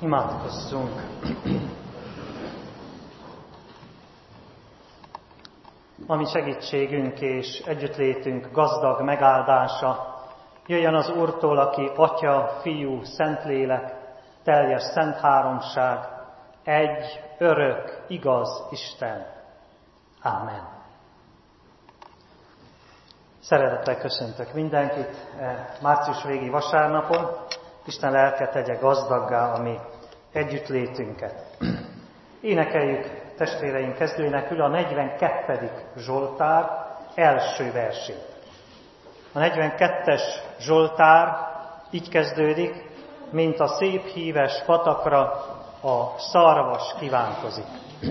Imádkozzunk! Ami segítségünk és együttlétünk gazdag megáldása, jöjjön az Úrtól, aki Atya, Fiú, Szentlélek, teljes szent háromság, egy, örök, igaz Isten. Ámen. Szeretettel köszöntök mindenkit március végi vasárnapon. Isten lelke tegye gazdaggá a mi együttlétünket. Énekeljük testvéreink kezdőénekül a 42. Zsoltár első versét. A 42-es Zsoltár így kezdődik, mint a szép híves patakra a szarvas kívánkozik.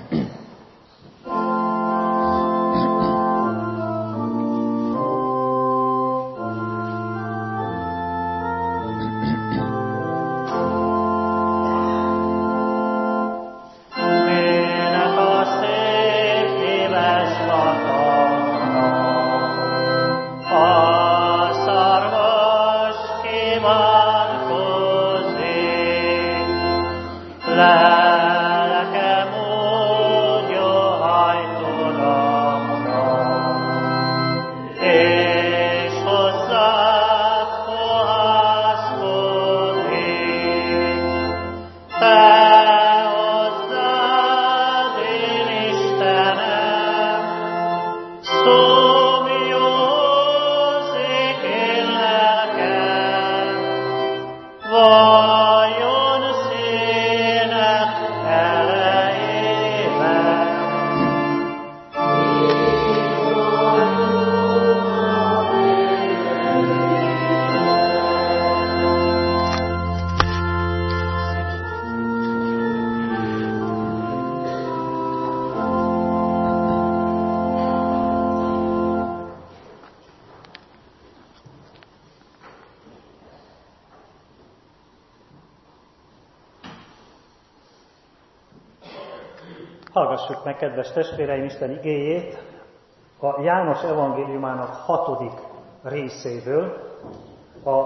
Hallgassuk meg, kedves testvéreim, Isten igéjét a János evangéliumának 6. részéből, a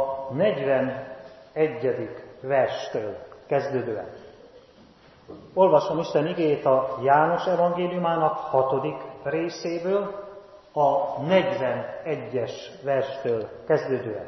41. verstől kezdődően. Olvasom Isten igéjét a János evangéliumának 6. részéből, a 41-es verstől kezdődően.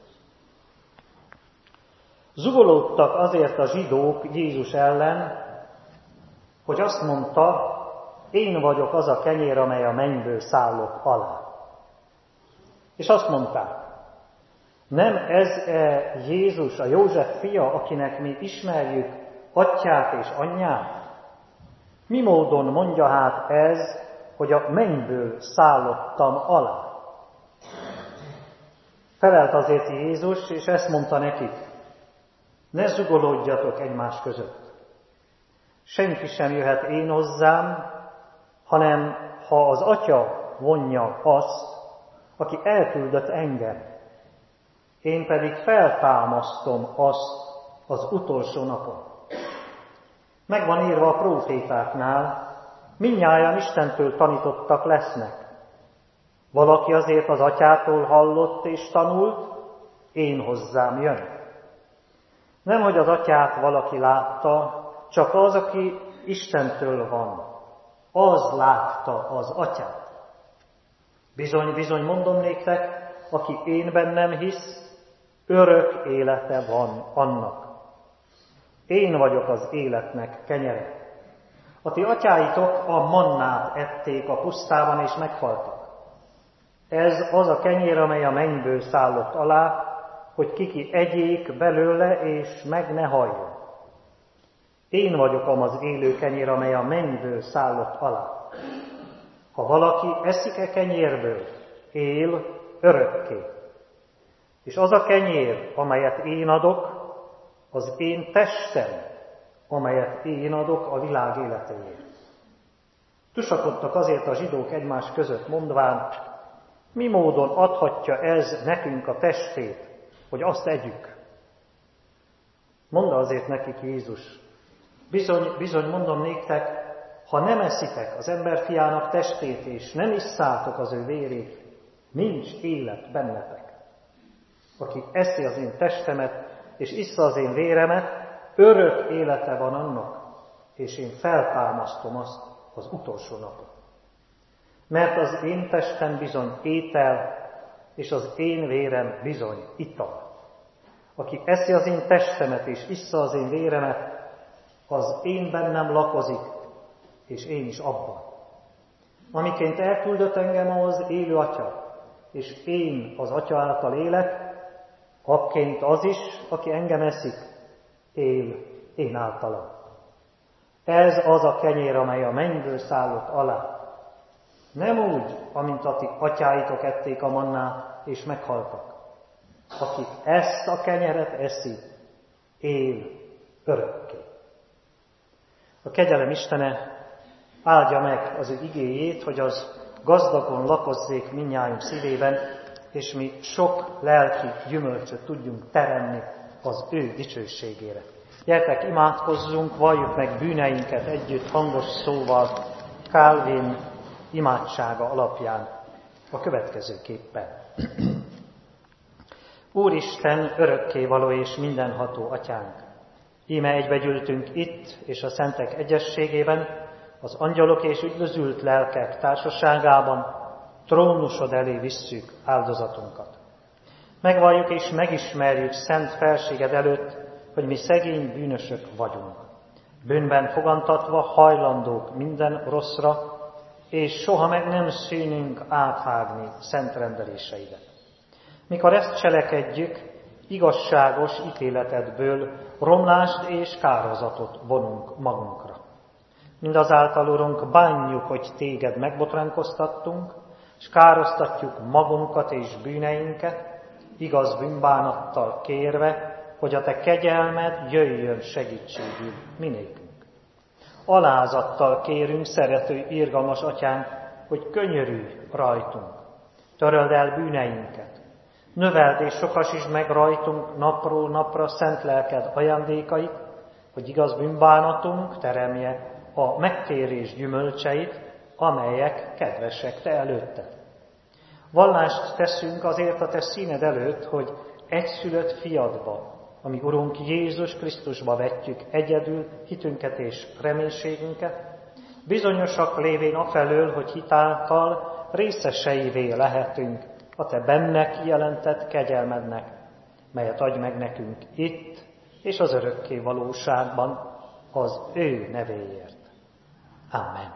Zugolódtak azért a zsidók Jézus ellen, hogy azt mondta, én vagyok az a kenyér, amely a mennyből szállott alá. És azt mondták, nem ez-e Jézus, a József fia, akinek mi ismerjük atyát és anyját? Mi módon mondja hát ez, hogy a mennyből szállottam alá? Felelt azért Jézus, és ezt mondta nekik, ne zugolódjatok egymás között. Senki sem jöhet én hozzám, hanem ha az Atya vonja azt, aki elküldött engem. Én pedig feltámasztom azt az utolsó napon. Megvan írva a prófétáknál, mindnyájan Istentől tanítottak lesznek. Valaki azért az Atyától hallott és tanult, én hozzám jön. Nemhogy az Atyát valaki látta, csak az, aki Istentől van, az látta az Atyát. Bizony, bizony mondom néktek, aki én bennem hisz, örök élete van annak. Én vagyok az életnek kenyere. A ti atyáitok a mannát ették a pusztában és meghaltak. Ez az a kenyér, amely a mennyből szállott alá, hogy kiki egyék belőle és meg ne halljon. Én vagyok az élő kenyér, amely a mennyből szállott alá. Ha valaki eszik-e kenyérből, él örökké. És az a kenyér, amelyet én adok, az én testem, amelyet én adok a világ életéért. Tusakodtak azért a zsidók egymás között, mondván, mi módon adhatja ez nekünk a testét, hogy azt együk? Mondta azért nekik Jézus, bizony mondom néktek, ha nem eszitek az emberfiának testét, és nem isszátok az ő vérét, nincs élet bennetek. Aki eszi az én testemet, és issza az én véremet, örök élete van annak, és én feltámasztom azt az utolsó napon. Mert az én testem bizony étel, és az én vérem bizony ital. Aki eszi az én testemet és issza az én véremet, az én bennem lakozik, és én is abban. Amiként elküldött engem az élő Atya, és én az Atya által élek, akként az is, aki engem eszik, él én általam. Ez az a kenyér, amely a mennyből szállott alá. Nem úgy, amint atyáitok ették a mannát, és meghaltak. Aki ezt a kenyeret eszi, él örökké. A kegyelem Istene áldja meg az ő igéjét, hogy az gazdagon lakozzék mindnyájunk szívében, és mi sok lelki gyümölcsöt tudjunk teremni az ő dicsőségére. Gyertek, imádkozzunk, valljuk meg bűneinket együtt hangos szóval, Calvin imádsága alapján a következőképpen. Úristen, örökkévaló és mindenható Atyánk! Íme egybegyűltünk itt és a szentek egyességében, az angyalok és üdvözült lelkek társaságában, trónusod elé visszük áldozatunkat. Megvalljuk és megismerjük szent felséged előtt, hogy mi szegény bűnösök vagyunk. Bűnben fogantatva hajlandók minden rosszra, és soha meg nem szűnünk áthágni szent rendeléseidet. Mikor ezt cselekedjük, igazságos ítéletedből romlást és kározatot vonunk magunkra. Mindazáltal, Urunk, bánjuk, hogy téged megbotránkoztattunk, és károsztatjuk magunkat és bűneinket, igaz bűnbánattal kérve, hogy a te kegyelmed jöjjön segítségül minékünk. Alázattal kérünk, szerető, irgalmas Atyánk, hogy könyörülj rajtunk, töröld el bűneinket, növeld és sokasítsd meg rajtunk napról napra szent lelked ajándékait, hogy igaz bűnbánatunk teremje a megtérés gyümölcseit, amelyek kedvesek te előtted. Vallást teszünk azért a te színed előtt, hogy egyszülött fiadba, ami Urunk Jézus Krisztusba vetjük egyedül hitünket és reménységünket, bizonyosak lévén afelől, hogy hitáltal részeseivé lehetünk a te benne kijelentett kegyelmednek, melyet adj meg nekünk itt és az örökké valóságban az ő nevéért. Amen.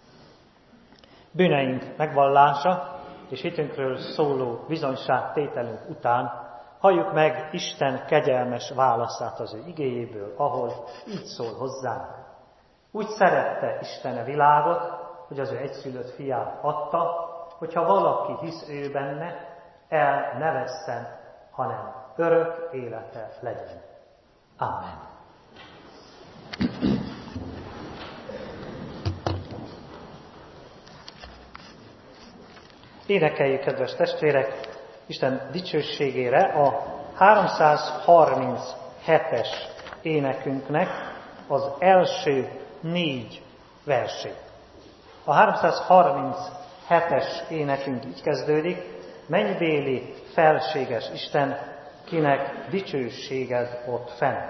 Bűneink megvallása és hitünkről szóló bizonyságtételünk után halljuk meg Isten kegyelmes válaszát az ő igéjéből, ahol így szól hozzánk. Úgy szerette Isten a világot, hogy az ő egyszülött fiát adta, hogyha valaki hisz ő benne, el ne vesszen, hanem örök élete legyen. Amen. Énekeljük, kedves testvérek, Isten dicsőségére a 337-es énekünknek az első 4 versét. A 337-es énekünk így kezdődik: mennybéli felséges Isten, kinek dicsőséged ott fenn.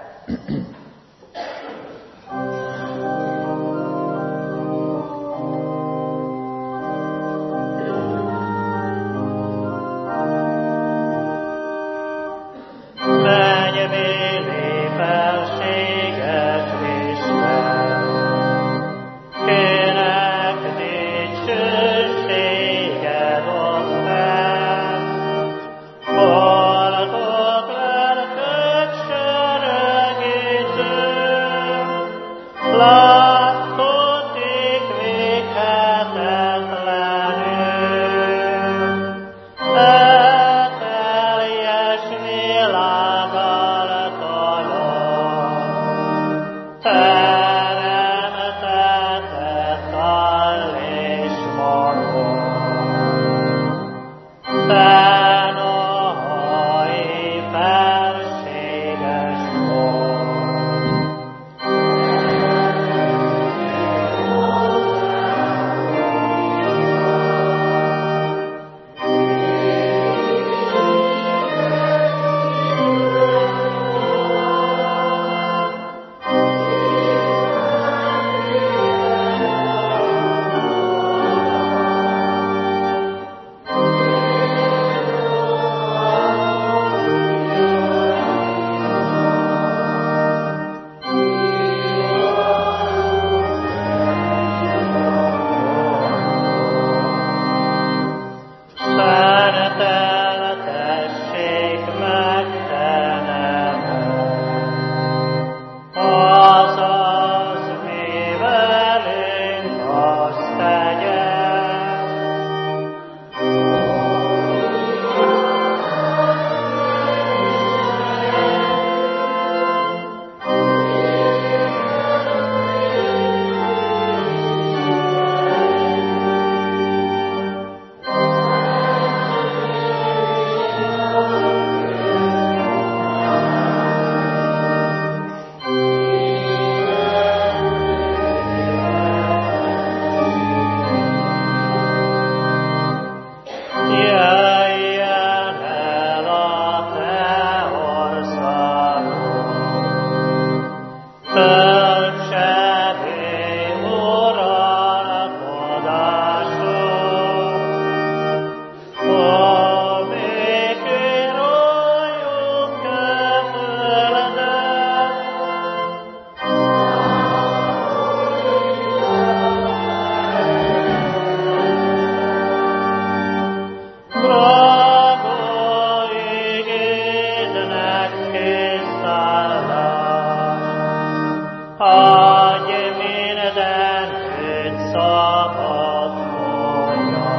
adj mindenütt szabad mondja.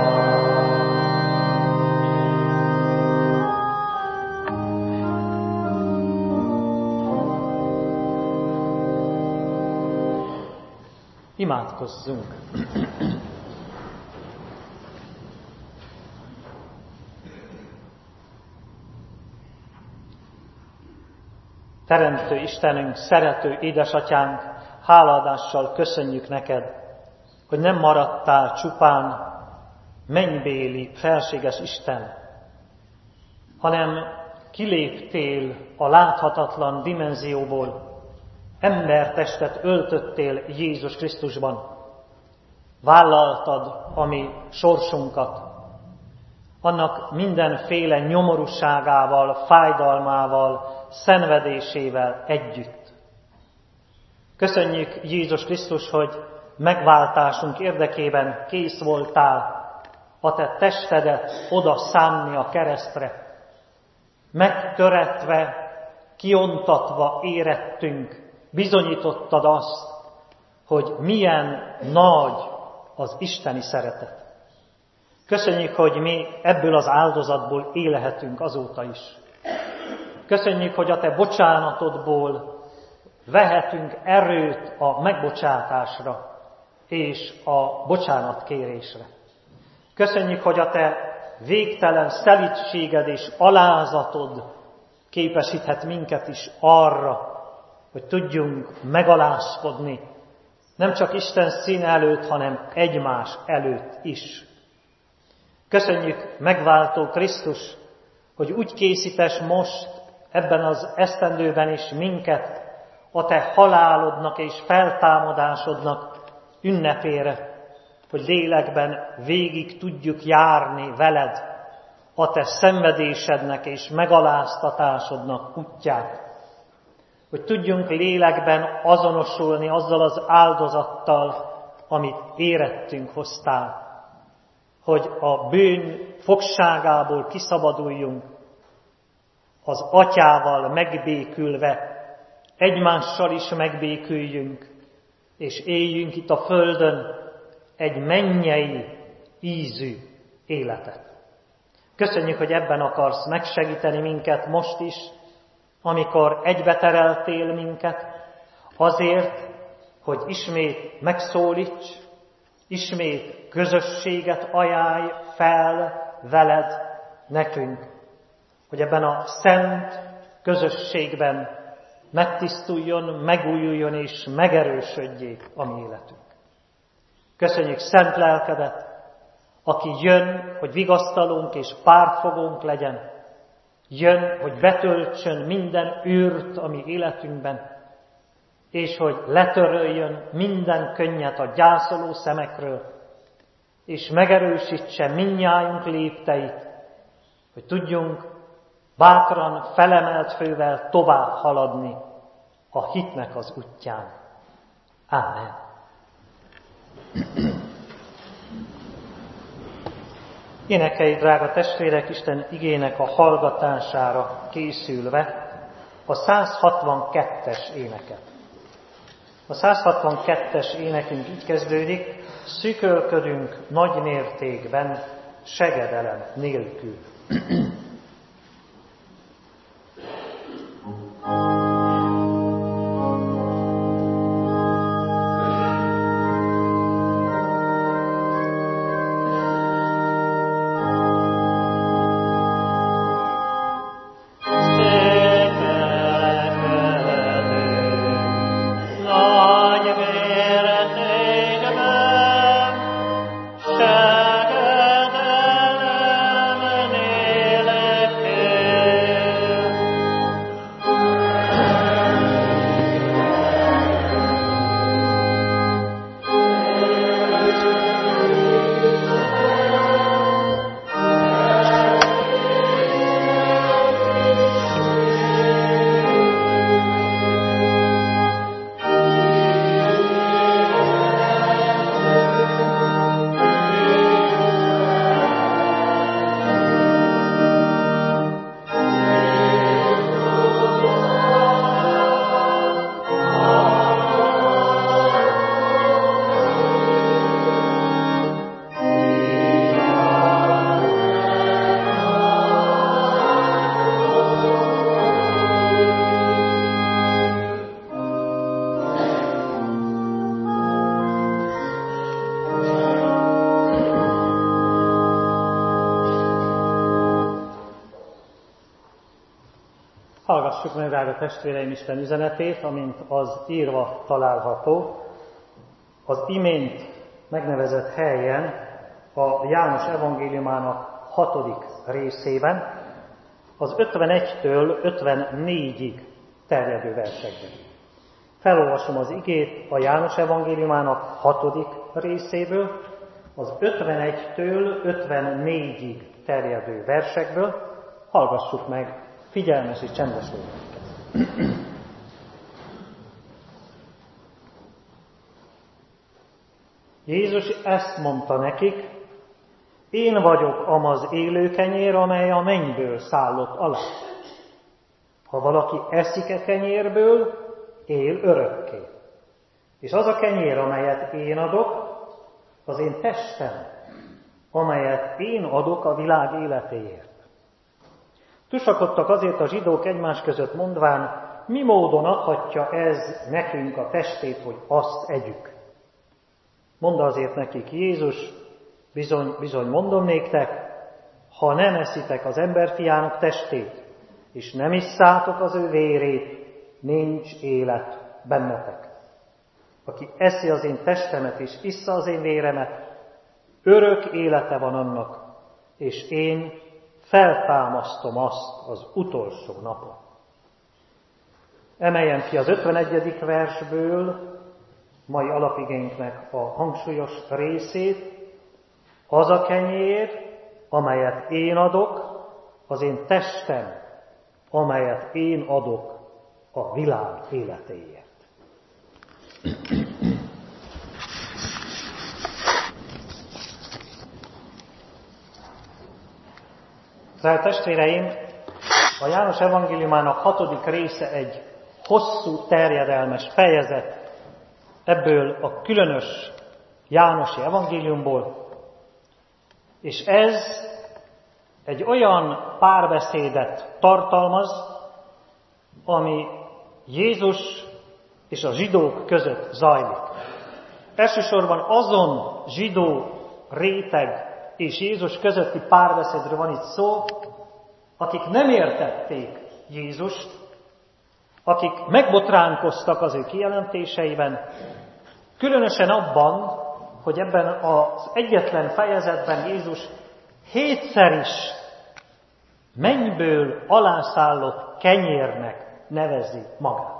Imádkozzunk! Teremtő Istenünk, szerető édesatyánk, hálaadással köszönjük neked, hogy nem maradtál csupán mennybéli, felséges Isten, hanem kiléptél a láthatatlan dimenzióból, embertestet öltöttél Jézus Krisztusban, vállaltad a mi sorsunkat, annak mindenféle nyomorúságával, fájdalmával, szenvedésével együtt. Köszönjük, Jézus Krisztus, hogy megváltásunk érdekében kész voltál a te testedet oda szánni a keresztre. Megtöretve, kiontatva érettünk, bizonyítottad azt, hogy milyen nagy az isteni szeretet. Köszönjük, hogy mi ebből az áldozatból élhetünk azóta is. Köszönjük, hogy a te bocsánatodból vehetünk erőt a megbocsátásra és a bocsánatkérésre. Köszönjük, hogy a te végtelen szelídséged és alázatod képesíthet minket is arra, hogy tudjunk megalázkodni, nem csak Isten színe előtt, hanem egymás előtt is. Köszönjük, megváltó Krisztus, hogy úgy készítes most ebben az esztendőben is minket a te halálodnak és feltámadásodnak ünnepére, hogy lélekben végig tudjuk járni veled a te szenvedésednek és megaláztatásodnak útját. Hogy tudjunk lélekben azonosulni azzal az áldozattal, amit érettünk hoztál. Hogy a bűn fogságából kiszabaduljunk, az atyával megbékülve, egymással is megbéküljünk, és éljünk itt a földön egy mennyei ízű életet. Köszönjük, hogy ebben akarsz megsegíteni minket most is, amikor egybetereltél minket, azért, hogy ismét megszólíts, ismét közösséget ajánlj fel veled nekünk, hogy ebben a szent közösségben megtisztuljon, megújuljon és megerősödjék a mi életünk. Köszönjük szent lelkedet, aki jön, hogy vigasztalónk és pártfogónk legyen, jön, hogy betöltsön minden űrt a mi életünkben, és hogy letöröljön minden könnyet a gyászoló szemekről, és megerősítse mindnyájunk lépteit, hogy tudjunk bátran, felemelt fővel tovább haladni a hitnek az útján. Ámen. Énekelj, drága testvérek, Isten igének a hallgatására készülve a 162-es éneket. A 162-es énekünk így kezdődik: szűkölködünk nagy mértékben, segedelem nélkül. Segedelem Hallgassuk meg, drága testvéreim, Isten üzenetét, amint az írva található. Az imént megnevezett helyen, a János evangéliumának 6. részében, az 51-től 54-ig terjedő versekben. Felolvasom az igét a János evangéliumának 6. részéből, az 51-től 54-ig terjedő versekből. Hallgassuk meg figyelmes és csendes lélekkel. Jézus ezt mondta nekik: én vagyok az élő kenyér, amely a mennyből szállott alá. Ha valaki eszik e kenyérből, él örökké. És az a kenyér, amelyet én adok, az én testem, amelyet én adok a világ életéért. Tusakodtak azért a zsidók egymás között mondván: mi módon adhatja ez nekünk a testét, hogy azt együk? Mondta azért nekik Jézus: bizony mondom néktek, ha nem eszitek az emberfiának testét, és nem isszátok az ő vérét, nincs élet bennetek. Aki eszi az én testemet és issza az én véremet, örök élete van annak, és én feltámasztom azt az utolsó napon. Emeljem ki az 51. versből mai alapigénknek a hangsúlyos részét: az a kenyér, amelyet én adok, az én testem, amelyet én adok a világ életéért. Drága testvéreim, a János evangéliumának 6. része egy hosszú, terjedelmes fejezet ebből a különös jánosi evangéliumból, és ez egy olyan párbeszédet tartalmaz, ami Jézus és a zsidók között zajlik. Elsősorban azon zsidó réteg és Jézus közötti párbeszédről van itt szó, akik nem értették Jézust, akik megbotránkoztak az ő kijelentéseiben, különösen abban, hogy ebben az egyetlen fejezetben Jézus 7-szer is mennyből alászállott kenyérnek nevezi magát.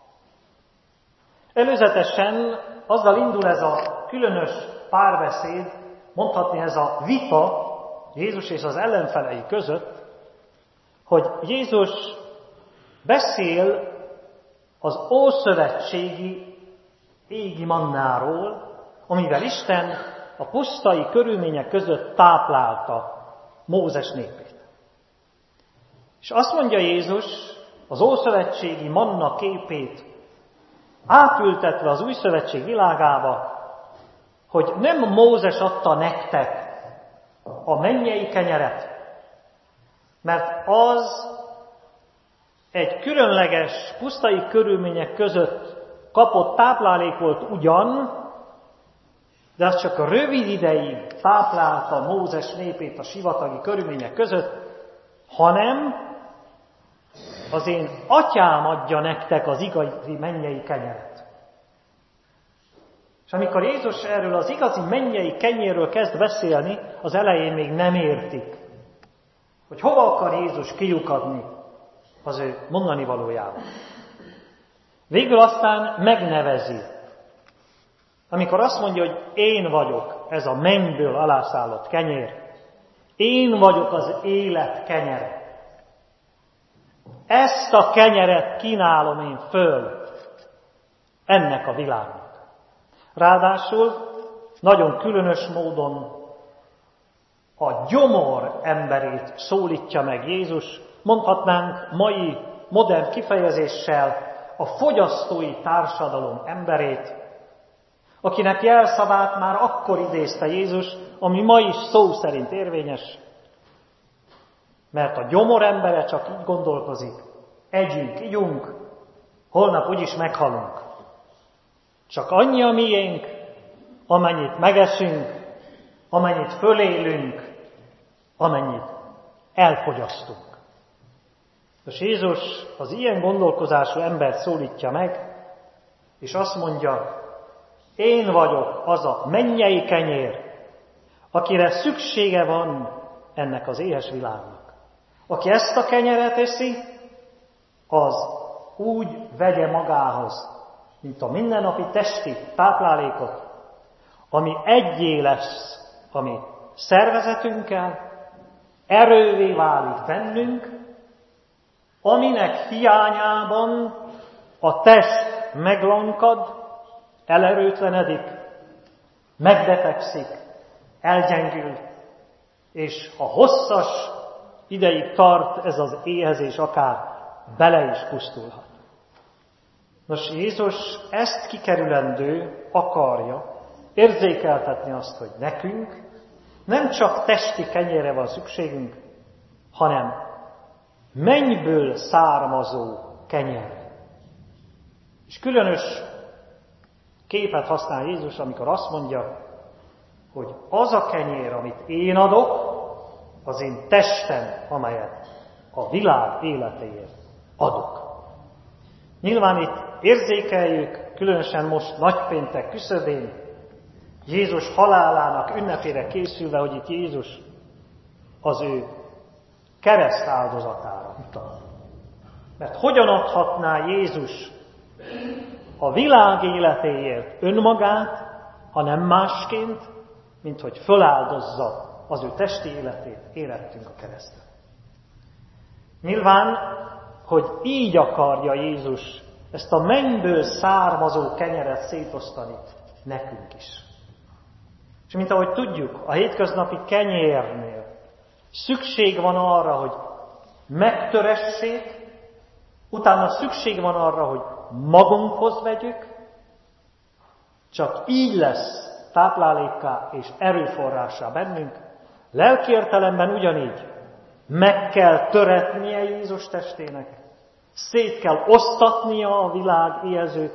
Előzetesen azzal indul ez a különös párbeszéd, mondhatni ez a vita Jézus és az ellenfelei között, hogy Jézus beszél az ószövetségi égi mannáról, amivel Isten a pusztai körülmények között táplálta Mózes népét. És azt mondja Jézus, az ószövetségi manna képét átültetve az új szövetség világába, hogy nem Mózes adta nektek a mennyei kenyeret, mert az egy különleges, pusztai körülmények között kapott táplálék volt ugyan, de az csak a rövid ideig táplálta Mózes népét a sivatagi körülmények között, hanem az én atyám adja nektek az igazi mennyei kenyeret. És amikor Jézus erről az igazi mennyei kenyérről kezd beszélni, az elején még nem értik, hogy hova akar Jézus kiukadni az ő mondani valójában. Végül aztán megnevezi, amikor azt mondja, hogy én vagyok ez a mennyből alászállott kenyér, én vagyok az élet kenyere. Ezt a kenyeret kínálom én föl ennek a világnak. Ráadásul nagyon különös módon a gyomor emberét szólítja meg Jézus, mondhatnánk mai modern kifejezéssel a fogyasztói társadalom emberét, akinek jelszavát már akkor idézte Jézus, ami ma is szó szerint érvényes, mert a gyomor embere csak így gondolkozik: együnk, igyunk, holnap úgyis meghalunk. Csak annyi a miénk, amennyit megeszünk, amennyit fölélünk, amennyit elfogyasztunk. Most Jézus az ilyen gondolkozású embert szólítja meg, és azt mondja, én vagyok az a mennyei kenyér, akire szüksége van ennek az éhes világnak. Aki ezt a kenyeret eszi, az úgy vegye magához, mint a mindennapi testi táplálékot, ami egyé lesz a mi szervezetünkkel, erővé válik bennünk, aminek hiányában a test meglankad, elerőtlenedik, megbetegszik, elgyengül, és ha hosszas ideig tart ez az éhezés, akár bele is pusztulhat. Nos, Jézus ezt kikerülendő akarja érzékeltetni azt, hogy nekünk nem csak testi kenyérre van szükségünk, hanem mennyből származó kenyerre. És különös képet használ Jézus, amikor azt mondja, hogy az a kenyér, amit én adok, az én testem, amelyet a világ életéért adok. Nyilván itt érzékeljük, különösen most nagypéntek küszöbén, Jézus halálának ünnepére készülve, hogy itt Jézus az ő kereszt áldozatára utal. Mert hogyan adhatná Jézus a világ életéért önmagát, hanem másként, mint hogy föláldozza az ő testi életét, érettünk a kereszten. Nyilván, hogy így akarja Jézus ezt a mennyből származó kenyeret szétosztani nekünk is. És mint ahogy tudjuk, a hétköznapi kenyérnél szükség van arra, hogy megtöressék, utána szükség van arra, hogy magunkhoz vegyük, csak így lesz táplálékká és erőforrássá bennünk. Lelki értelemben ugyanígy meg kell töretnie Jézus testének, szét kell osztatnia a világ éhező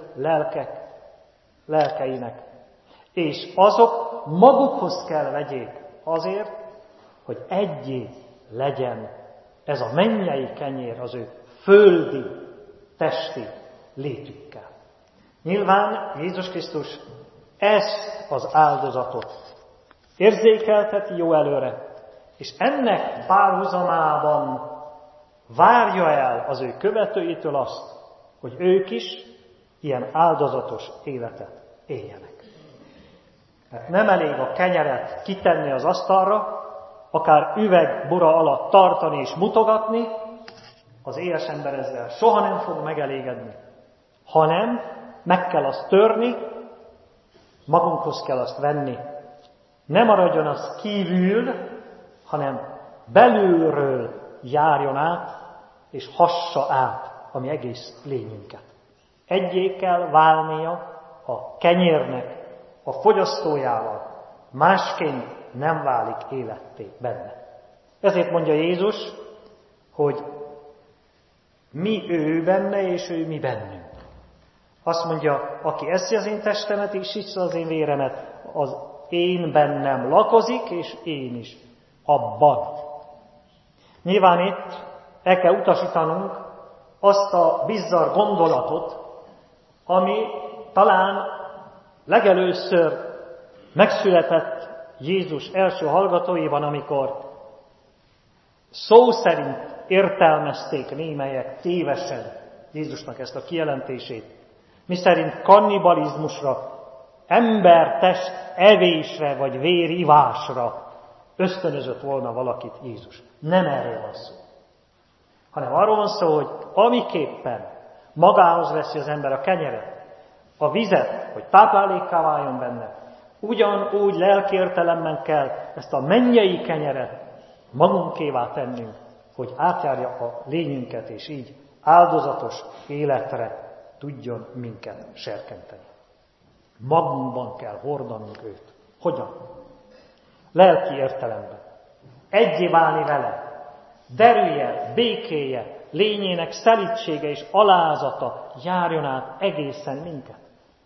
lelkeinek, és azok magukhoz kell vegyék azért, hogy egyé legyen ez a mennyei kenyér az ő földi, testi létükkel. Nyilván Jézus Krisztus ezt az áldozatot érzékelteti jó előre, és ennek párhuzamában várja el az ő követőitől azt, hogy ők is ilyen áldozatos életet éljenek. Mert nem elég a kenyeret kitenni az asztalra, akár üvegbora alatt tartani és mutogatni, az éhes ember ezzel soha nem fog megelégedni, hanem meg kell azt törni, magunkhoz kell azt venni. Ne maradjon az kívül, hanem belülről járjon át, és hassa át a mi egész lényünket. Egyé kell válnia a kenyérnek a fogyasztójával, másként nem válik életté benne. Ezért mondja Jézus, hogy mi ő benne, és ő mi bennünk. Azt mondja, aki eszi az én testemet, és iszi az én véremet, az én bennem lakozik, és én is abban. Nyilván itt el kell utasítanunk azt a bizzarr gondolatot, ami talán legelőször megszületett Jézus első hallgatóiban, amikor szó szerint értelmezték némelyek tévesen Jézusnak ezt a kijelentését, miszerint kannibalizmusra, embertest evésre vagy vérivásra ösztönözött volna valakit Jézus. Nem erről van szó. Hanem arról van szó, hogy amiképpen magához veszi az ember a kenyeret, a vizet, hogy táplálékká váljon benne, ugyanúgy lelkiértelemben kell ezt a mennyei kenyeret magunkévá tennünk, hogy átjárja a lényünket, és így áldozatos életre tudjon minket serkenteni. Magunkban kell hordanunk őt. Hogyan? Lelki értelemben. Egyé válni vele. Derűje, békéje, lényének szelítsége és alázata járjon át egészen minket.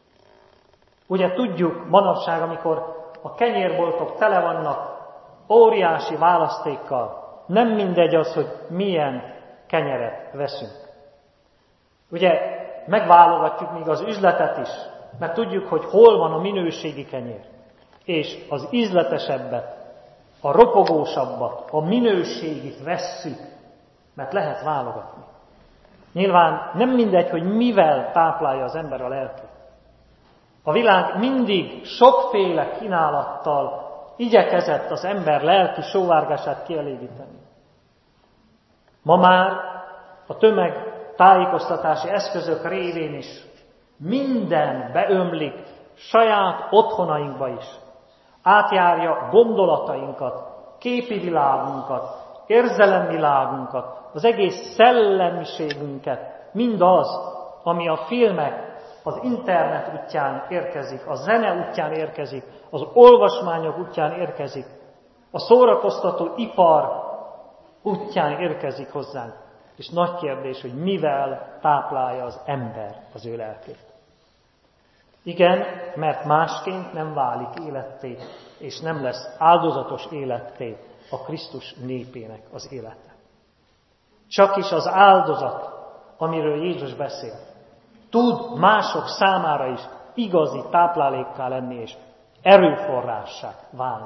Ugye tudjuk manapság, amikor a kenyérboltok tele vannak óriási választékkal, nem mindegy az, hogy milyen kenyeret veszünk. Ugye megválogatjuk még az üzletet is, mert tudjuk, hogy hol van a minőségi kenyér. És az ízletesebbet, a ropogósabbat, a minőségit vesszük, mert lehet válogatni. Nyilván nem mindegy, hogy mivel táplálja az ember a lelkét. A világ mindig sokféle kínálattal igyekezett az ember lelki sóvárgását kielégíteni. Ma már a tömegtájékoztatási eszközök révén is minden beömlik saját otthonainkba is. Átjárja gondolatainkat, képi világunkat, érzelemvilágunkat, az egész szellemiségünket, mindaz, ami a filmek, az internet útján érkezik, a zene útján érkezik, az olvasmányok útján érkezik, a szórakoztató ipar útján érkezik hozzánk. És nagy kérdés, hogy mivel táplálja az ember az ő lelkét. Igen, mert másként nem válik életté, és nem lesz áldozatos életté a Krisztus népének az élete. Csak is az áldozat, amiről Jézus beszél, tud mások számára is igazi táplálékká lenni, és erőforrássá válni.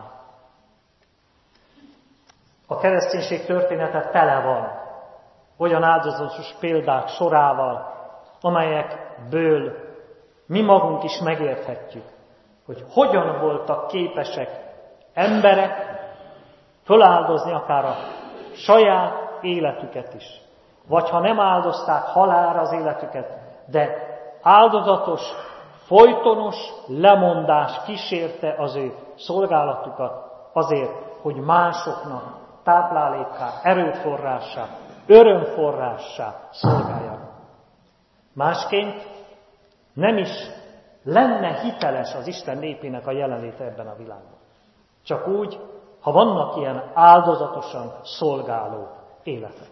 A kereszténység története tele van olyan áldozatos példák sorával, amelyekből mi magunk is megérthetjük, hogy hogyan voltak képesek emberek föláldozni akár a saját életüket is. Vagy ha nem áldozták halálra az életüket, de áldozatos, folytonos lemondás kísérte az ő szolgálatukat azért, hogy másoknak táplálékká, erőforrássá, örömforrássá szolgáljanak. Másként nem is lenne hiteles az Isten népének a jelenléte ebben a világban. Csak úgy, ha vannak ilyen áldozatosan szolgáló életek.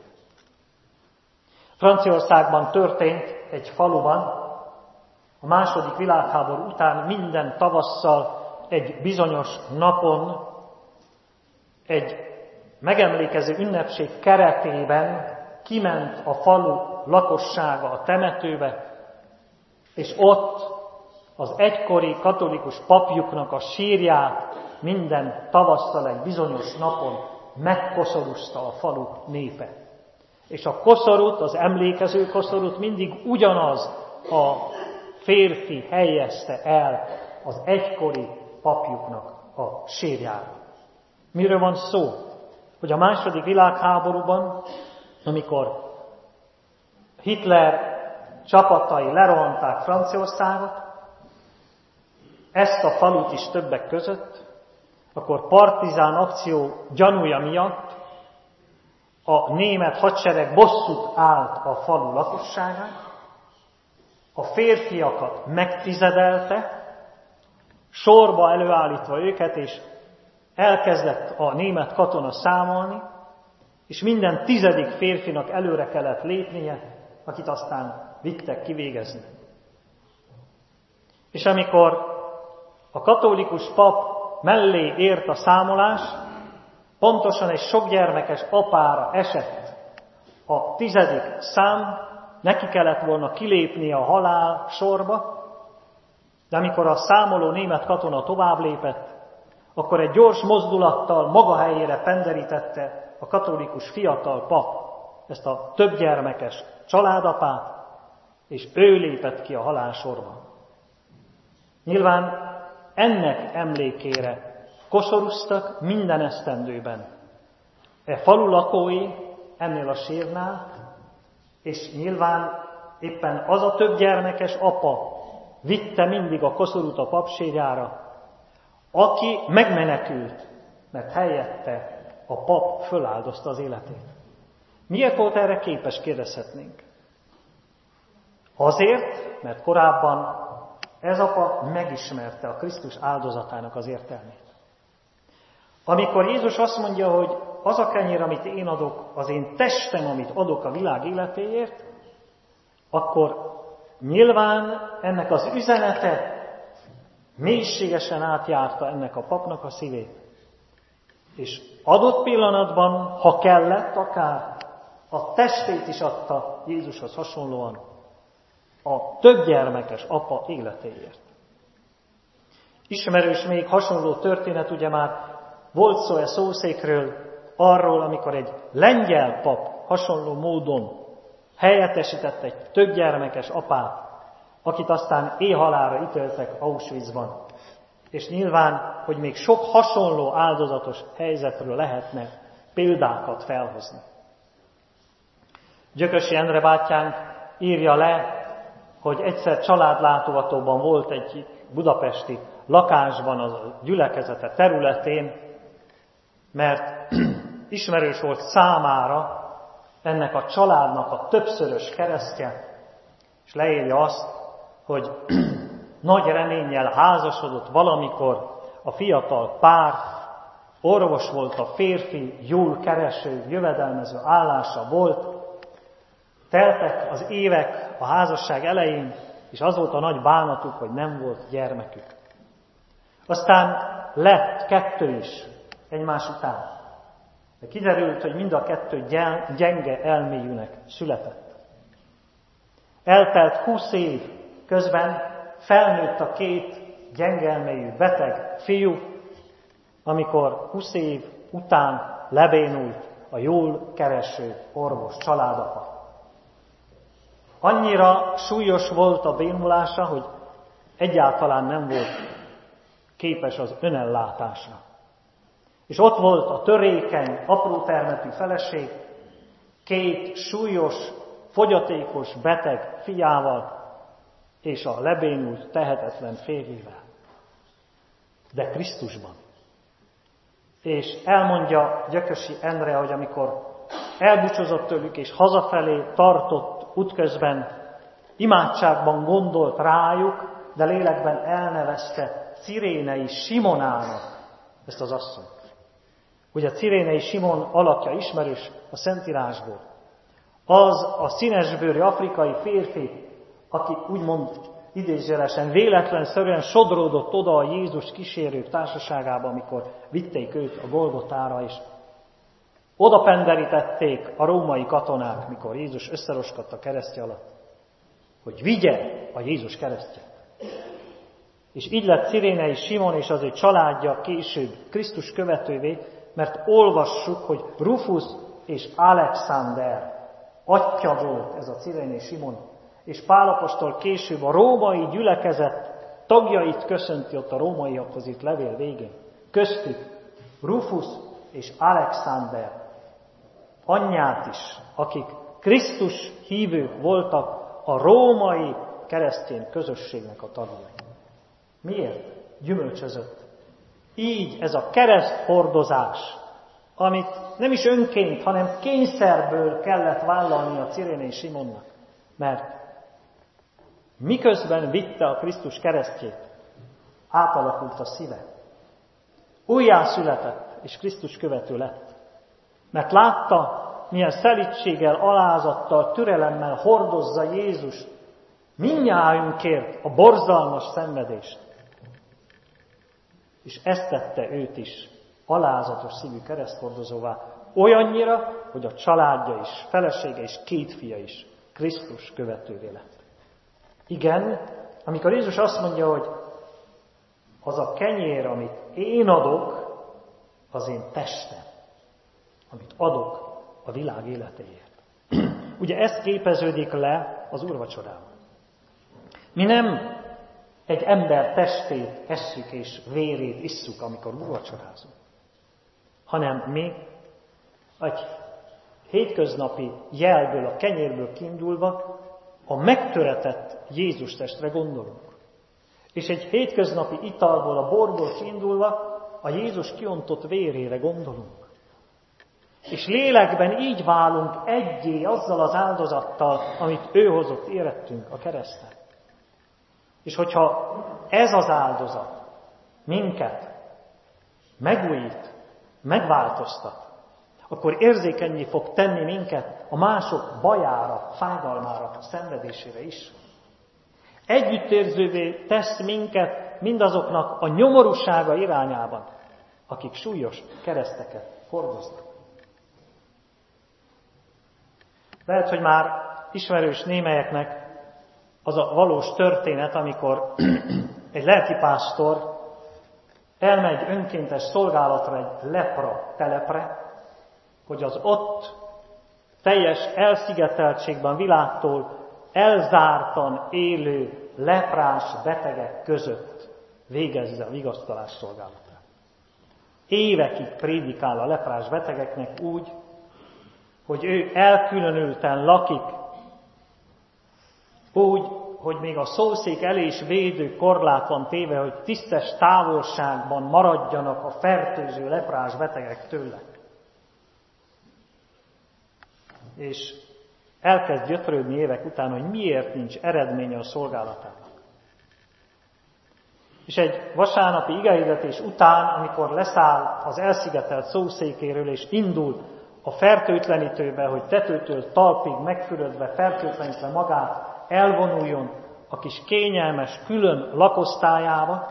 Franciaországban történt egy faluban, a II. Világháború után minden tavasszal egy bizonyos napon egy megemlékező ünnepség keretében kiment a falu lakossága a temetőbe, és ott az egykori katolikus papjuknak a sírját minden tavasszal egy bizonyos napon megkoszorúzta a falu népe. És a koszorút, az emlékező koszorút mindig ugyanaz a férfi helyezte el az egykori papjuknak a sírjára. Miről van szó? Hogy a II. Világháborúban, amikor Hitler csapatai lerohanták Franciaországot, ezt a falut is többek között, akkor partizán akció gyanúja miatt a német hadsereg bosszút állt a falu lakosságán, a férfiakat megtizedelte, sorba előállítva őket, és elkezdett a német katona számolni, és minden 10. férfinak előre kellett lépnie, akit aztán vittek kivégezni. És amikor a katolikus pap mellé ért a számolás, pontosan egy sokgyermekes apára esett a 10. szám, neki kellett volna kilépnie a halál sorba, de amikor a számoló német katona tovább lépett, akkor egy gyors mozdulattal maga helyére penderítette a katolikus fiatal pap ezt a többgyermekes családapát, és ő lépett ki a halál sorba. Nyilván ennek emlékére koszorúztak minden esztendőben falu lakói ennél a sírnál, és nyilván éppen az a többgyermekes apa vitte mindig a koszorút a pap sírjára, aki megmenekült, mert helyette a pap föláldozta az életét. Miért volt erre képes, kérdezhetnénk? Azért, mert korábban ez a pap megismerte a Krisztus áldozatának az értelmét. Amikor Jézus azt mondja, hogy az a kenyér, amit én adok, az én testem, amit adok a világ életéért, akkor nyilván ennek az üzenete mélységesen átjárta ennek a papnak a szívét. És adott pillanatban, ha kellett akár, a testét is adta Jézushoz hasonlóan a többgyermekes apa életéért. Ismerős még hasonló történet, ugye már volt szó a szószékről, arról, amikor egy lengyel pap hasonló módon helyettesített egy többgyermekes apát, akit aztán éhhalálra ítéltek Auschwitzban. És nyilván, hogy még sok hasonló áldozatos helyzetről lehetne példákat felhozni. Gyökösi Endre bátyánk írja le, hogy egyszer családlátogatóban volt egy budapesti lakásban a gyülekezete területén, mert ismerős volt számára ennek a családnak a többszörös keresztje, és leírja azt, hogy nagy reménnyel házasodott valamikor a fiatal pár, orvos volt a férfi, jól kereső, jövedelmező állása volt, teltek az évek a házasság elején, és az volt a nagy bánatuk, hogy nem volt gyermekük. Aztán lett 2 is egymás után. De kiderült, hogy mind a 2 gyenge elméjűnek született. Eltelt 20 év közben felnőtt a 2 gyenge elméjű beteg fiú, amikor 20 év után lebénult a jól kereső orvos családapa. Annyira súlyos volt a bénulása, hogy egyáltalán nem volt képes az önellátásra. És ott volt a törékeny, apró termetű feleség, 2 súlyos, fogyatékos, beteg fiával, és a lebénult, tehetetlen férjével. De Krisztusban. És elmondja Gyökösi Endre, hogy amikor elbúcsúzott tőlük és hazafelé tartott útközben, imádságban gondolt rájuk, de lélekben elnevezte Cirénei Simonának ezt az asszonyt. Ugye Cirénei Simon alakja ismerős a Szentírásból. Az a színesbőrű afrikai férfi, aki úgymond idézőjelesen véletlenszerűen sodródott oda a Jézus kísérők társaságába, amikor vitték őt a Golgotára, és oda penderítették a római katonák, mikor Jézus összeroskadt a keresztje alatt, hogy vigye a Jézus keresztjét. És így lett Cirénei Simon és az ő családja később Krisztus követővé, mert olvassuk, hogy Rufus és Alexander atya volt ez a Cirénei Simon, és Pál apostol később a római gyülekezet tagjait köszönti ott a rómaiakhoz itt levél végén. Köztük Rufus és Alexander anyját is, akik Krisztus hívők voltak, a római keresztény közösségnek a tagjai. Miért? Gyümölcsözött. Így ez a kereszthordozás, amit nem is önként, hanem kényszerből kellett vállalni a Cirénei Simonnak. Mert miközben vitte a Krisztus keresztjét, átalakult a szíve. Újjászületett, és Krisztus követő lett. Mert látta, milyen szelídséggel, alázattal, türelemmel hordozza Jézus mindnyájunkért a borzalmas szenvedést. És ezt tette őt is alázatos szívű kereszthordozóvá, olyannyira, hogy a családja is, felesége és 2 fia is Krisztus követővé lett. Igen, amikor Jézus azt mondja, hogy az a kenyér, amit én adok, az én testem, amit adok a világ életéért. Ugye ez képeződik le az úrvacsorában. Mi nem egy ember testét esszük és vérét isszuk, amikor úrvacsorázunk, hanem mi egy hétköznapi jelből, a kenyérből kiindulva a megtöretett Jézus testre gondolunk. És egy hétköznapi italból, a borból kiindulva a Jézus kiontott vérére gondolunk. És lélekben így válunk egyé azzal az áldozattal, amit ő hozott érettünk a kereszten. És hogyha ez az áldozat minket megújít, megváltoztat, akkor érzékenyé fog tenni minket a mások bajára, fájdalmára, szenvedésére is. Együttérzővé tesz minket mindazoknak a nyomorúsága irányában, akik súlyos kereszteket hordoznak. Lehet, hogy már ismerős némelyeknek az a valós történet, amikor egy lelkipásztor elmegy önkéntes szolgálatra egy lepra telepre, hogy az ott teljes elszigeteltségben, világtól elzártan élő leprás betegek között végezze a vigasztalás szolgálatát. Évekig prédikál a leprás betegeknek úgy, hogy ő elkülönülten lakik, úgy, hogy még a szószék elé is védő korlát van téve, hogy tisztes távolságban maradjanak a fertőző leprás betegek tőle. És elkezd gyötrődni évek után, hogy miért nincs eredménye a szolgálatának. És egy vasárnapi igehirdetés után, amikor leszáll az elszigetelt szószékéről, és indul a fertőtlenítőbe, hogy tetőtől talpig megfürödve, fertőtlenítve magát elvonuljon a kis kényelmes, külön lakosztályába,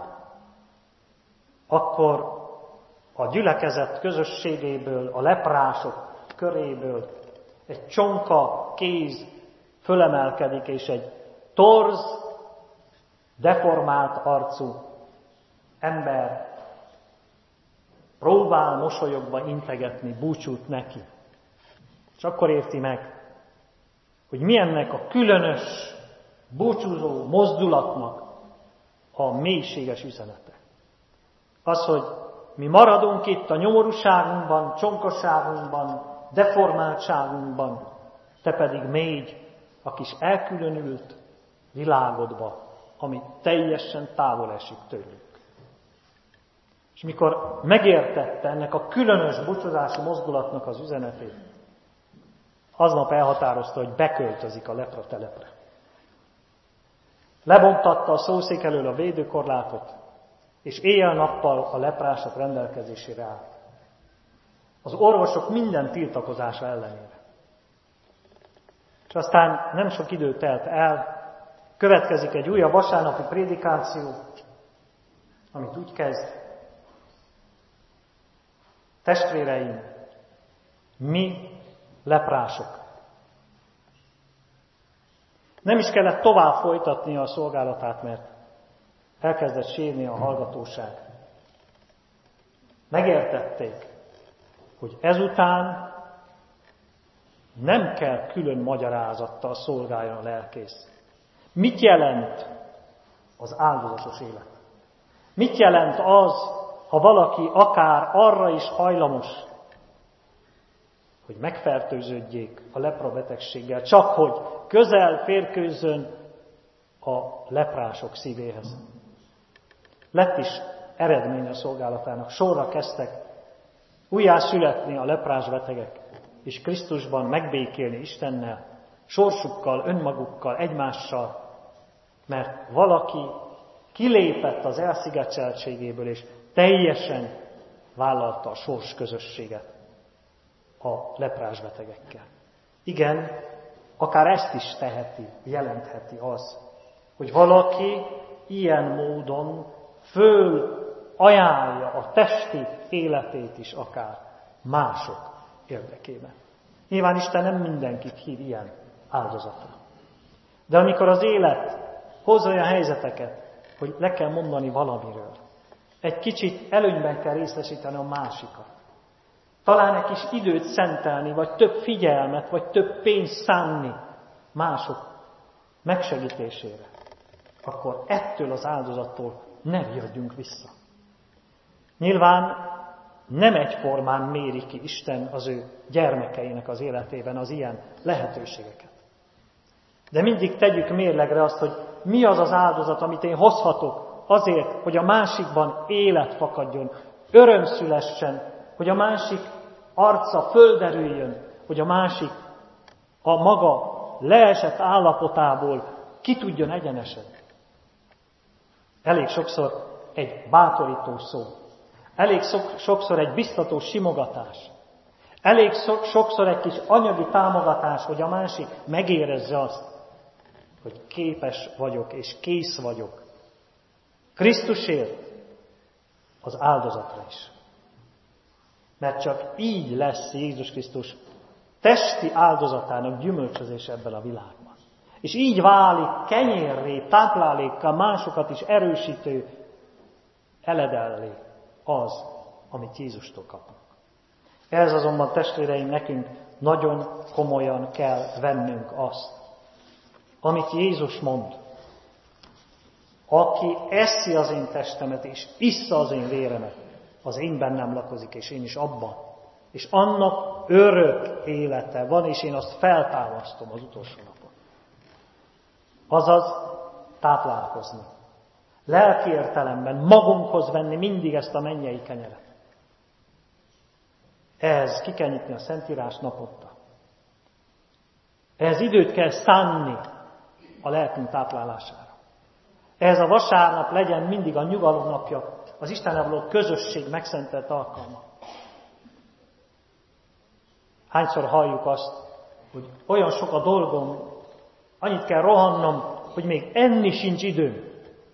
akkor a gyülekezet közösségéből, a leprások köréből egy csonka kéz fölemelkedik, és egy torz, deformált arcú ember próbál mosolyogva integetni búcsút neki. És akkor érti meg, hogy milyennek a különös, búcsúzó mozdulatnak a mélységes üzenete. Az, hogy mi maradunk itt a nyomorúságunkban, csonkosságunkban, deformáltságunkban, te pedig mégy a kis elkülönült világodba, ami teljesen távol esik tőlük. És mikor megértette ennek a különös búcsúzási mozdulatnak az üzenetét, aznap elhatározta, hogy beköltözik a lepra telepre. Lebontatta a szószék elől a védőkorlátot, és éjjel-nappal a leprások rendelkezésére állt. Az orvosok minden tiltakozása ellenére. És aztán nem sok idő telt el, következik egy újabb vasárnapi prédikáció, amit úgy kezd: testvéreim, mi leprások. Nem is kellett tovább folytatnia a szolgálatát, mert elkezdett sírni a hallgatóság. Megértették, hogy ezután nem kell külön magyarázattal szolgáljon a lelkész. Mit jelent az áldozatos élet? Mit jelent az, ha valaki akár arra is hajlamos, hogy megfertőződjék a leprabetegséggel, csak hogy közel férkőzzön a leprások szívéhez. Lett is eredménye a szolgálatának. Sorra kezdtek újjászületni a leprás betegek, és Krisztusban megbékélni Istennel, sorsukkal, önmagukkal, egymással, mert valaki kilépett az elszigeteltségéből, és teljesen vállalta a sors közösséget a leprás betegekkel. Igen, akár ezt is teheti, jelentheti az, hogy valaki ilyen módon föl ajánlja a testi életét is akár mások érdekében. Nyilván Isten nem mindenkit hív ilyen áldozatra. De amikor az élet hoz olyan helyzeteket, hogy le kell mondani valamiről, egy kicsit előnyben kell részesíteni a másikat, talán egy kis időt szentelni, vagy több figyelmet, vagy több pénzt szánni mások megsegítésére, akkor ettől az áldozattól ne riadjunk vissza. Nyilván nem egyformán méri ki Isten az ő gyermekeinek az életében az ilyen lehetőségeket. De mindig tegyük mérlegre azt, hogy mi az az áldozat, amit én hozhatok azért, hogy a másikban élet fakadjon, öröm szülessen, hogy a másik arca földerüljön, hogy a másik a maga leesett állapotából ki tudjon egyenesedni. Elég sokszor egy bátorító szó, elég sokszor egy biztató simogatás, elég sokszor egy kis anyagi támogatás, hogy a másik megérezze azt, hogy képes vagyok és kész vagyok Krisztusért az áldozatra is. Mert csak így lesz Jézus Krisztus testi áldozatának gyümölcsözése ebben a világban. És így válik kenyérré, táplálékká, másokat is erősítő eledellé az, amit Jézustól kapunk. Ehhez azonban, testvéreim, nekünk nagyon komolyan kell vennünk azt, amit Jézus mond. Aki eszi az én testemet és issza az én véremet, az én bennem lakozik, és én is abban. És annak örök élete van, és én azt feltámasztom az utolsó napon. Azaz táplálkozni. Lelki értelemben magunkhoz venni mindig ezt a mennyei kenyeret. Ehhez ki kell nyitni a Szentírás naponta. Ehhez időt kell szánni a lelkünk táplálására. Ehhez a vasárnap legyen mindig a nyugalom napja, az Istennel való közösség megszentelt alkalma. Hányszor halljuk azt, hogy olyan sok a dolgom, annyit kell rohannom, hogy még enni sincs időm.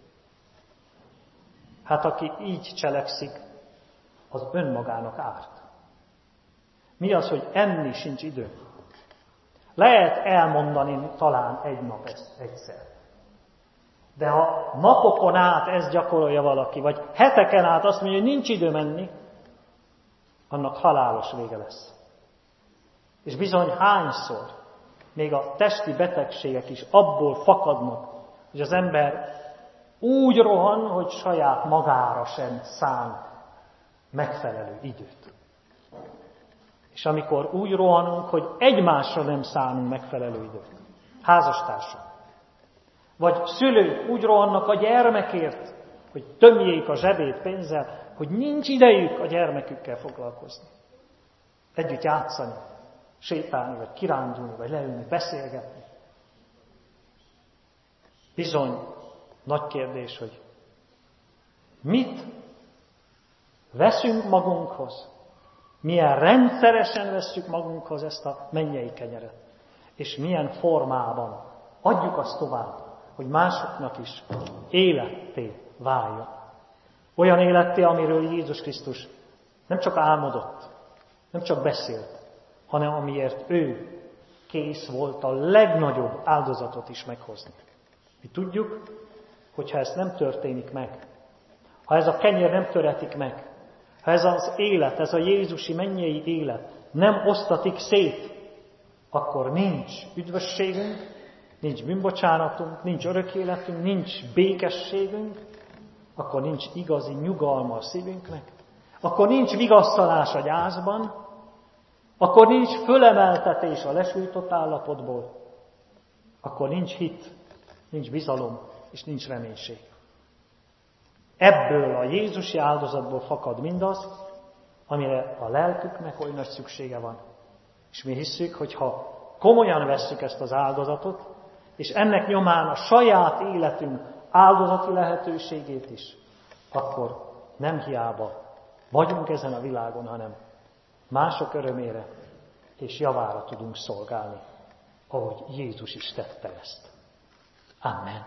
Hát aki így cselekszik, az önmagának árt. Mi az, hogy enni sincs időm? Lehet elmondani talán egy nap ezt egyszer. De ha napokon át ezt gyakorolja valaki, vagy heteken át azt mondja, hogy nincs időm enni, annak halálos vége lesz. És bizony hányszor, még a testi betegségek is abból fakadnak, hogy az ember úgy rohan, hogy saját magára sem szán megfelelő időt. És amikor úgy rohanunk, hogy egymásra nem szánunk megfelelő időt, házastársak, vagy szülők úgy rohannak a gyermekért, hogy tömjék a zsebét pénzzel, hogy nincs idejük a gyermekükkel foglalkozni. Együtt játszani, sétálni, vagy kirándulni, vagy leülni, beszélgetni. Bizony, nagy kérdés, hogy mit veszünk magunkhoz, milyen rendszeresen vesszük magunkhoz ezt a mennyei kenyeret, és milyen formában adjuk azt tovább, hogy másoknak is életté váljon. Olyan életté, amiről Jézus Krisztus nem csak álmodott, nem csak beszélt, hanem amiért ő kész volt a legnagyobb áldozatot is meghozni. Mi tudjuk, hogy ha ez nem történik meg, ha ez a kenyér nem töretik meg, ha ez az élet, ez a jézusi mennyei élet nem osztatik szét, akkor nincs üdvösségünk, nincs bűnbocsánatunk, nincs örök életünk, nincs békességünk, akkor nincs igazi nyugalma a szívünknek, akkor nincs vigasztalás a gyászban, akkor nincs fölemeltetés a lesújtott állapotból, akkor nincs hit, nincs bizalom és nincs reménység. Ebből a jézusi áldozatból fakad mindaz, amire a lelküknek oly nagy szüksége van. És mi hisszük, hogy ha komolyan vesszük ezt az áldozatot, és ennek nyomán a saját életünk áldozati lehetőségét is, akkor nem hiába vagyunk ezen a világon, hanem mások örömére és javára tudunk szolgálni, ahogy Jézus is tette ezt. Amen.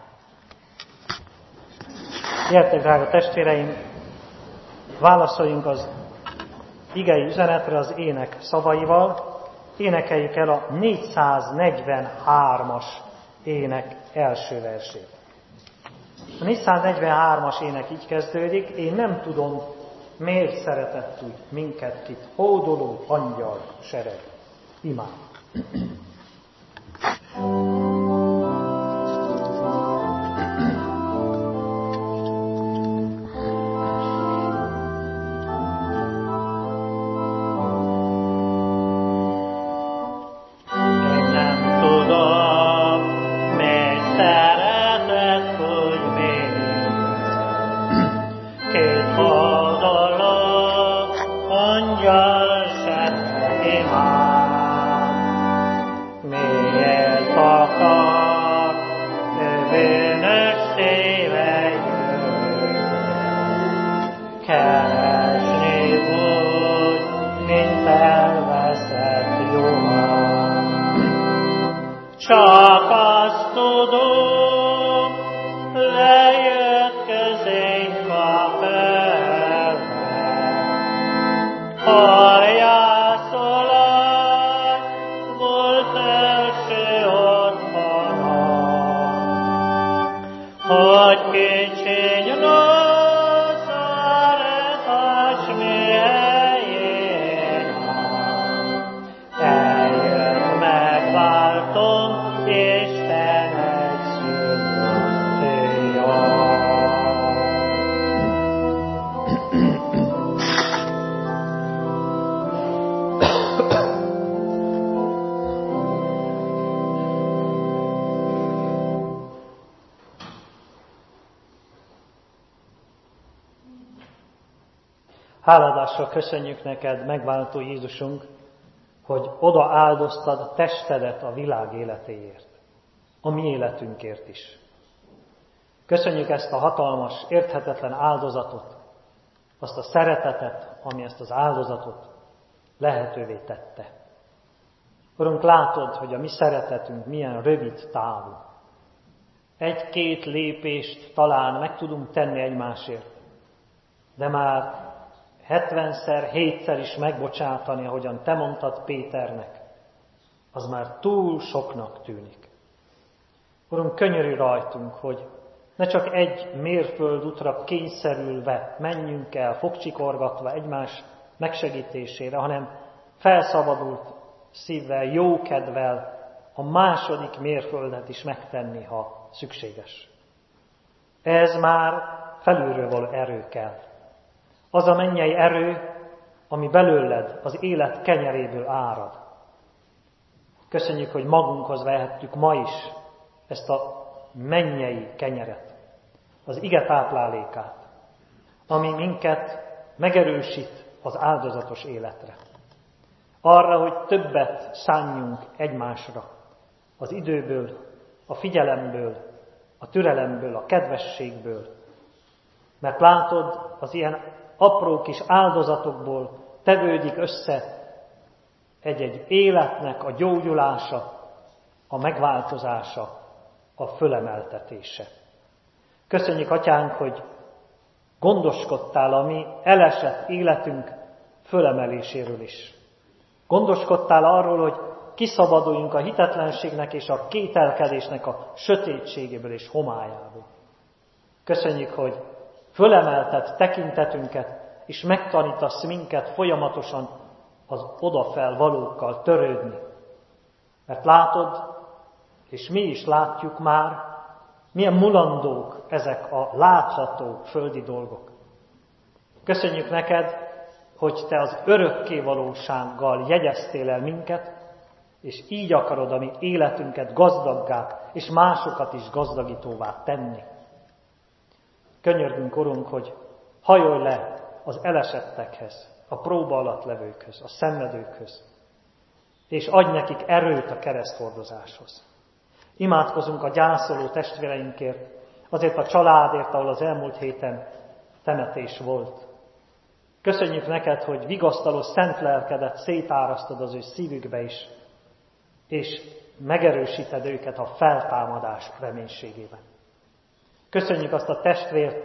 Gyertek, drága testvéreim, válaszoljunk az igei üzenetre az ének szavaival, énekeljük el a 443-as ének első versét. A 443-as ének így kezdődik: én nem tudom, miért szeretett úgy minket kit hódoló angyal sereg. Imád. Csak azt tudom, lejött közénk a felve, halljászolaj, Háladással köszönjük neked, megváltó Jézusunk, hogy oda áldoztad testedet a világ életéért, a mi életünkért is. Köszönjük ezt a hatalmas, érthetetlen áldozatot, azt a szeretetet, ami ezt az áldozatot lehetővé tette. Urunk, látod, hogy a mi szeretetünk milyen rövid távú. 1-2 lépést talán meg tudunk tenni egymásért, de már 70-szer, 7-szer is megbocsátani, ahogyan te mondtad Péternek, az már túl soknak tűnik. Urunk, könyörülj rajtunk, hogy ne csak egy mérföldútra kényszerülve menjünk el, fogcsikorgatva egymás megsegítésére, hanem felszabadult szívvel, jókedvel a második mérföldet is megtenni, ha szükséges. Ez már felülről való erő kell. Az a mennyei erő, ami belőled az élet kenyeréből árad. Köszönjük, hogy magunkhoz vehettük ma is ezt a mennyei kenyeret, az ige táplálékát, ami minket megerősít az áldozatos életre. Arra, hogy többet szánjunk egymásra, az időből, a figyelemből, a türelemből, a kedvességből. Mert látod, az ilyen apró kis áldozatokból tevődik össze egy-egy életnek a gyógyulása, a megváltozása, a fölemeltetése. Köszönjük, Atyánk, hogy gondoskodtál a mi elesett életünk fölemeléséről is. Gondoskodtál arról, hogy kiszabaduljunk a hitetlenségnek és a kételkedésnek a sötétségéből és homályából. Köszönjük, hogy fölemelted tekintetünket, és megtanítasz minket folyamatosan az odafel valókkal törődni. Mert látod, és mi is látjuk már, milyen mulandók ezek a látható földi dolgok. Köszönjük neked, hogy te az örökkévalósággal jegyeztél el minket, és így akarod a mi életünket gazdaggá, és másokat is gazdagítóvá tenni. Könyörgünk, Urunk, hogy hajolj le az elesettekhez, a próba alatt levőkhöz, a szenvedőkhöz, és adj nekik erőt a kereszthordozáshoz. Imádkozunk a gyászoló testvéreinkért, azért a családért, ahol az elmúlt héten temetés volt. Köszönjük neked, hogy vigasztaló szent lelkedet szétárasztod az ő szívükbe is, és megerősíted őket a feltámadás reménységében. Köszönjük azt a testvért,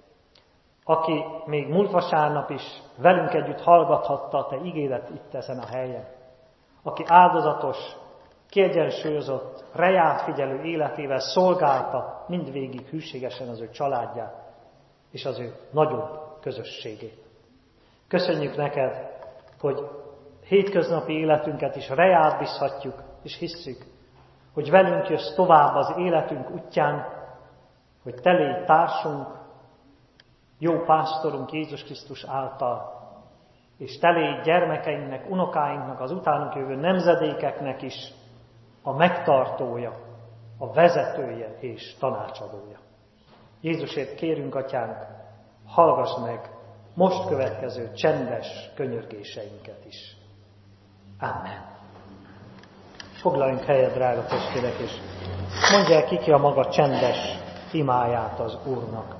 aki még múlt vasárnap is velünk együtt hallgathatta a te igédet itt ezen a helyen. Aki áldozatos, kiegyensúlyozott, rejált figyelő életével szolgálta mindvégig hűségesen az ő családját és az ő nagyobb közösségét. Köszönjük neked, hogy hétköznapi életünket is rejált bízhatjuk, és hisszük, hogy velünk jössz tovább az életünk útján, hogy te légy társunk, jó pásztorunk Jézus Krisztus által, és te légy gyermekeinknek, unokáinknak, az utánuk jövő nemzedékeknek is a megtartója, a vezetője és tanácsadója. Jézusért kérünk, Atyánk, hallgass meg most következő csendes könyörgéseinket is. Amen. Foglaljunk helyet, drága testvérek, és mondják ki a maga csendes imáját az Úrnak.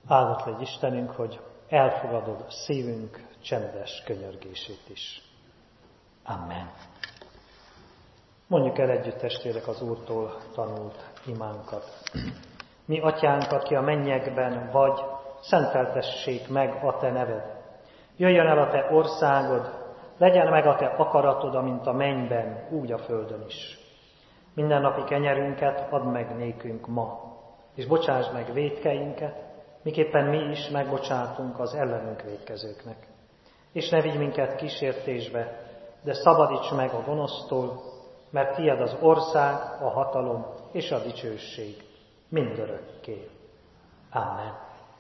Áldott légy Istenünk, hogy elfogadod szívünk csendes könyörgését is. Amen. Mondjuk el együtt, testvérek, az Úrtól tanult imánkat. Mi atyánk, aki a mennyekben vagy, szenteltessék meg a te neved. Jöjjön el a te országod, legyen meg a te akaratod, amint a mennyben, úgy a földön is. Mindennapi kenyerünket add meg nékünk ma, és bocsásd meg vétkeinket, miképpen mi is megbocsátunk az ellenünk vétkezőknek. És ne vigy minket kísértésbe, de szabadíts meg a gonosztól, mert tied az ország, a hatalom és a dicsőség mindörökké. Amen.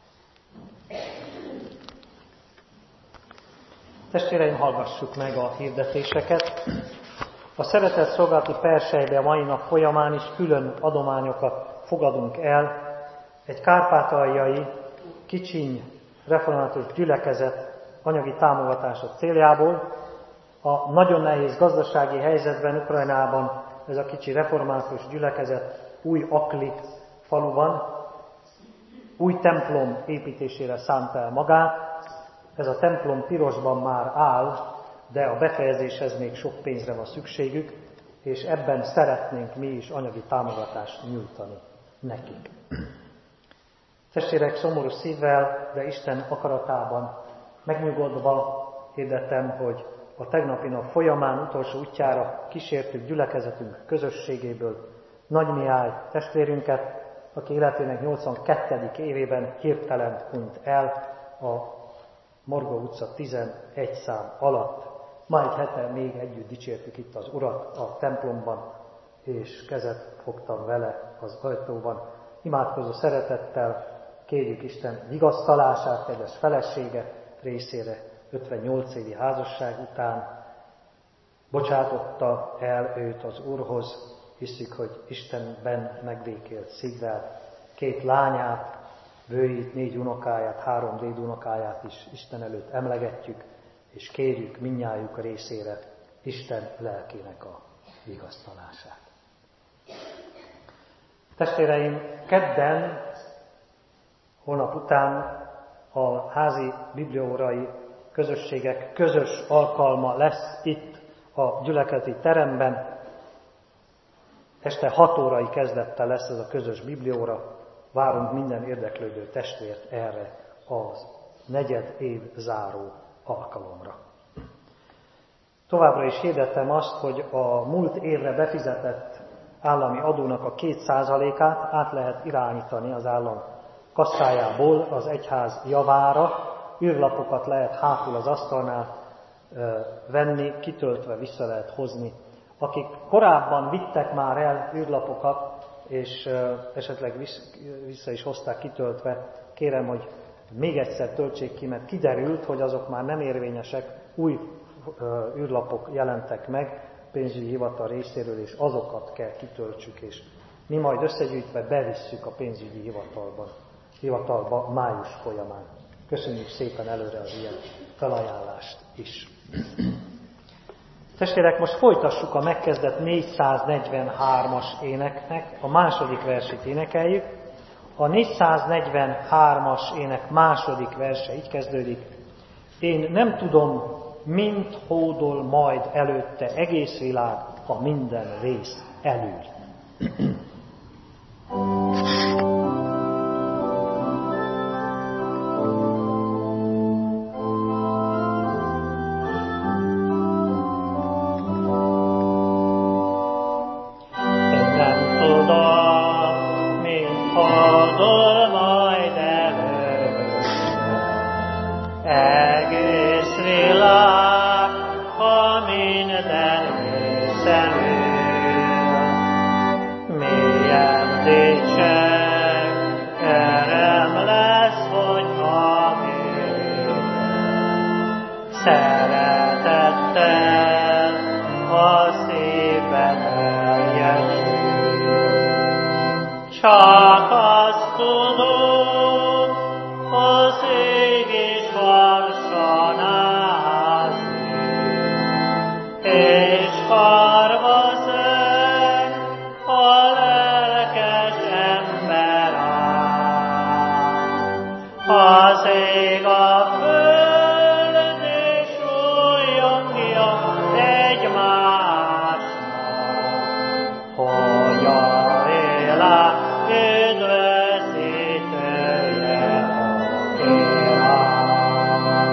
Testvéreim, hallgassuk meg a hirdetéseket. A szeretett szolgálati persejbe a mai nap folyamán is külön adományokat fogadunk el. Egy kárpátaljai kicsiny református gyülekezet anyagi támogatása céljából. A nagyon nehéz gazdasági helyzetben Ukrajnában ez a kicsi református gyülekezet Új Akli faluban új templom építésére szánta el magát. Ez a templom pirosban már áll, de a befejezéshez még sok pénzre van szükségük, és ebben szeretnénk mi is anyagi támogatást nyújtani nekik. Testvérek, szomorú szívvel, de Isten akaratában megnyugodva hirdetem, hogy a tegnapi nap folyamán utolsó útjára kísértük gyülekezetünk közösségéből Nagy Mihály testvérünket, aki életének 82. évében hirtelen hunyt el a Morgó utca 11 szám alatt. Ma egy hete még együtt dicsértük itt az Urat a templomban, és kezet fogtam vele az ajtóban. Imádkozó szeretettel kérjük Isten vigasztalását, kedves felesége részére 58 évi házasság után. Bocsátotta el őt az Úrhoz, hiszük, hogy Istenben megbékélt szívvel 2 lányát, bőjét, 4 unokáját, 3 dédunokáját is Isten előtt emlegetjük, és kérjük mindnyájuk részére Isten lelkének a vigasztalását. Testvéreim, kedden, holnap után a házi bibliaórai közösségek közös alkalma lesz itt a gyülekezeti teremben. Este 6 órai kezdettel lesz ez a közös bibliaóra. Várunk minden érdeklődő testvért erre az negyed év záró alkalomra. Továbbra is hirdetem azt, hogy a múlt évre befizetett állami adónak a 2%-át át lehet irányítani az állam kasszájából az egyház javára. Űrlapokat lehet hátul az asztalnál venni, kitöltve vissza lehet hozni. Akik korábban vittek már el űrlapokat, és esetleg vissza is hozták kitöltve, kérem, hogy még egyszer töltsék ki, mert kiderült, hogy azok már nem érvényesek, új űrlapok jelentek meg pénzügyi hivatal részéről, és azokat kell kitöltsük, és mi majd összegyűjtve bevisszük a pénzügyi hivatalba május folyamán. Köszönjük szépen előre az ilyen felajánlást is. Testvérek, most folytassuk a megkezdett 443-as éneknek a második versét énekeljük. A 443-as ének második verse így kezdődik. Én nem tudom, mint hódol majd előtte egész világ a minden rész elől. Amen. Az ég a föld és újjongja egymásnak, hogy a világ üdvözítője a király.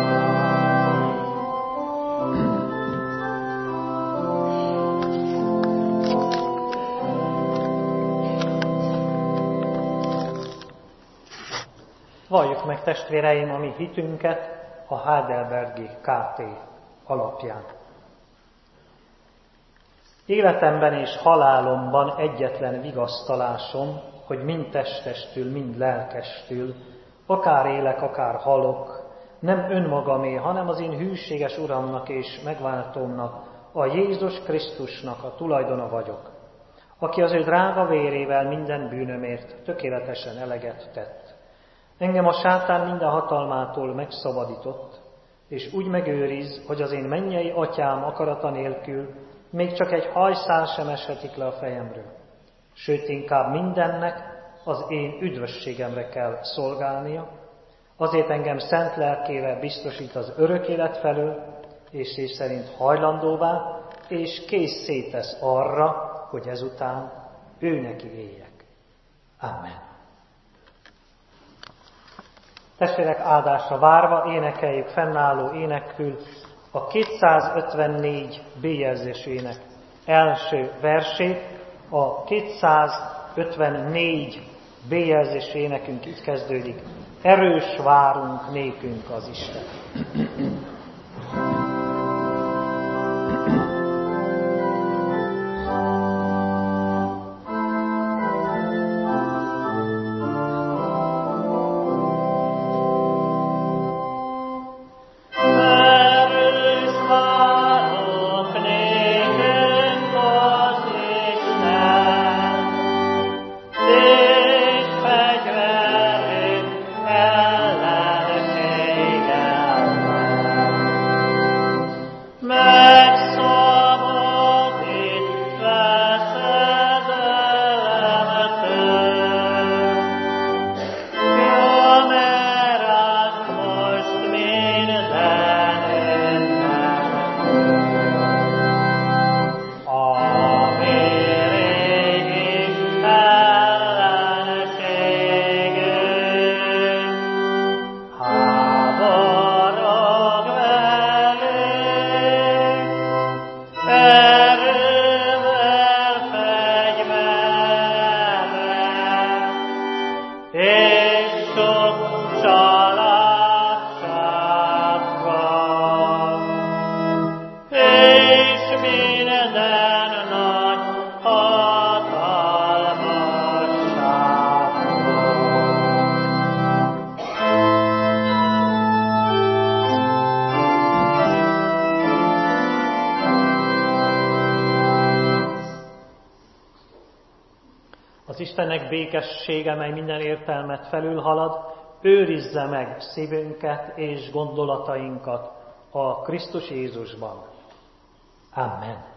Valljuk meg, testvéreim, a mi hitünket a Heidelbergi KT alapján. Életemben és halálomban egyetlen vigasztalásom, hogy mind testestül, mind lelkestül, akár élek, akár halok, nem önmagamé, hanem az én hűséges Uramnak és megváltómnak, a Jézus Krisztusnak a tulajdona vagyok, aki az ő drága vérével minden bűnömért tökéletesen eleget tett. Engem a sátán minden hatalmától megszabadított, és úgy megőriz, hogy az én mennyei atyám akarata nélkül még csak egy hajszál sem eshetik le a fejemről. Sőt, inkább mindennek az én üdvösségemre kell szolgálnia, azért engem szent lelkével biztosít az örök élet felől, és szív szerint hajlandóvá, és készé tesz arra, hogy ezután ő neki éljek. Amen. Testvérek, áldásra várva énekeljük fennálló énekkül a 254 B-jelzésének első versét. A 254 B-jelzésű énekünk így kezdődik: erős várunk nékünk az Isten. Az Istennek békessége, mely minden értelmet felülhalad, őrizze meg szívünket és gondolatainkat a Krisztus Jézusban. Amen.